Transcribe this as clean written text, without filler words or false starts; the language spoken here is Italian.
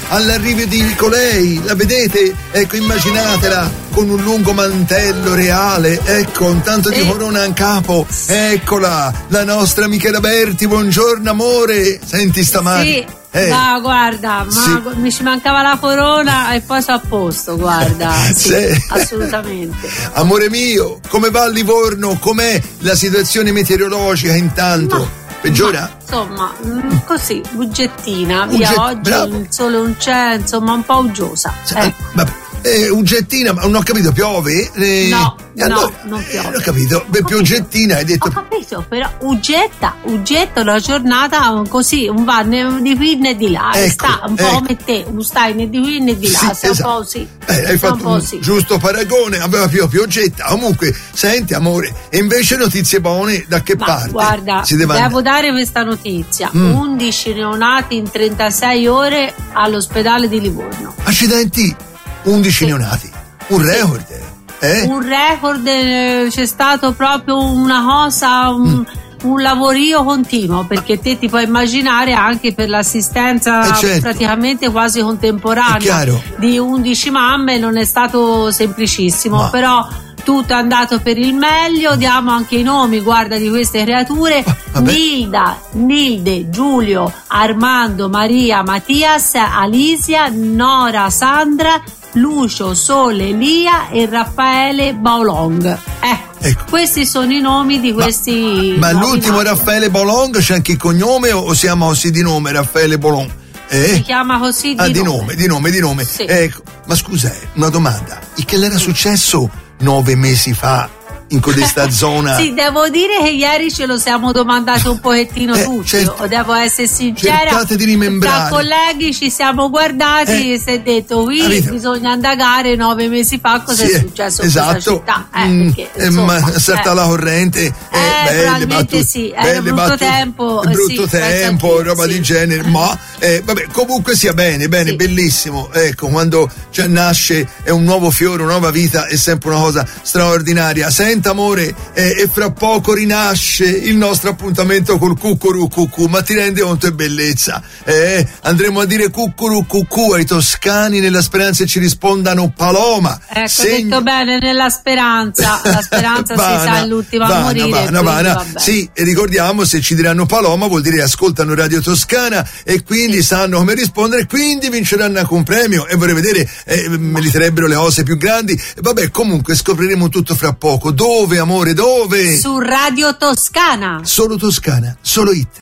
all'arrivo di colei, la vedete? Ecco, immaginatela con un lungo mantello reale, ecco, un tanto di corona in capo, eccola, la nostra Michela Berti, buongiorno amore, senti stamani. Sì. No, guarda, mi ci mancava la corona e poi sono a posto, guarda. Sì, assolutamente. Amore mio, come va a Livorno? Com'è la situazione meteorologica intanto? Peggiora? Insomma, così, buggettina, via oggi, bravo. Il sole non c'è, insomma, un po' uggiosa. Vabbè. Uggettina, ma non ho capito, piove? No, allora, non piove. Non ho capito, pioggettina hai detto. Ho capito, però uggetta una giornata così, un va di qui né di là, sta un po' come te, stai né di qui né di là, sì, un po' sì. Hai fatto un giusto paragone, aveva più piogetta. Comunque, senti amore, e invece notizie buone da che parte? Guarda, devo dare questa notizia, 11 neonati in 36 ore all'ospedale di Livorno. Accidenti! 11 neonati, un record, Un record, c'è stato proprio una cosa, un lavorio continuo, perché te ti puoi immaginare anche per l'assistenza praticamente quasi contemporanea di 11 mamme non è stato semplicissimo, però tutto è andato per il meglio. Diamo anche i nomi, guarda, di queste creature: Nilda, Nilde, Giulio, Armando, Maria, Mattias, Alisia, Nora, Sandra, Lucio, Sole, Lia e Raffaele Baolong. Ecco. Questi sono i nomi di questi. Ma l'ultimo Raffaele Baolong c'è anche il cognome o siamo così di nome Raffaele Baolong? Si chiama così di nome. Sì. Ecco, ma scusa, una domanda: che l'era successo 9 mesi fa in questa zona? Sì, devo dire che ieri ce lo siamo domandati un pochettino tutti, devo essere sincera. Cercate di rimembrare. Tra colleghi ci siamo guardati e si è detto bisogna indagare 9 mesi fa cosa è successo in questa città, perché, insomma, ma salta la corrente, probabilmente era brutto tempo, roba di genere, ma vabbè, comunque sia bene, bellissimo, ecco, quando nasce è un nuovo fiore, una nuova vita, è sempre una cosa straordinaria. Senta amore, e fra poco rinasce il nostro appuntamento col cucurù, ma ti rendi conto è bellezza, andremo a dire cucurù ai toscani nella speranza che ci rispondano Paloma. Ecco, detto bene, nella speranza, la speranza si sa è l'ultima a morire. Sì, e ricordiamo, se ci diranno Paloma vuol dire ascoltano Radio Toscana e quindi sanno come rispondere, quindi vinceranno anche un premio, e vorrei vedere, meriterebbero le cose più grandi. Vabbè, comunque scopriremo tutto fra poco. Dove, amore, dove? Su Radio Toscana. Solo Toscana, solo hit.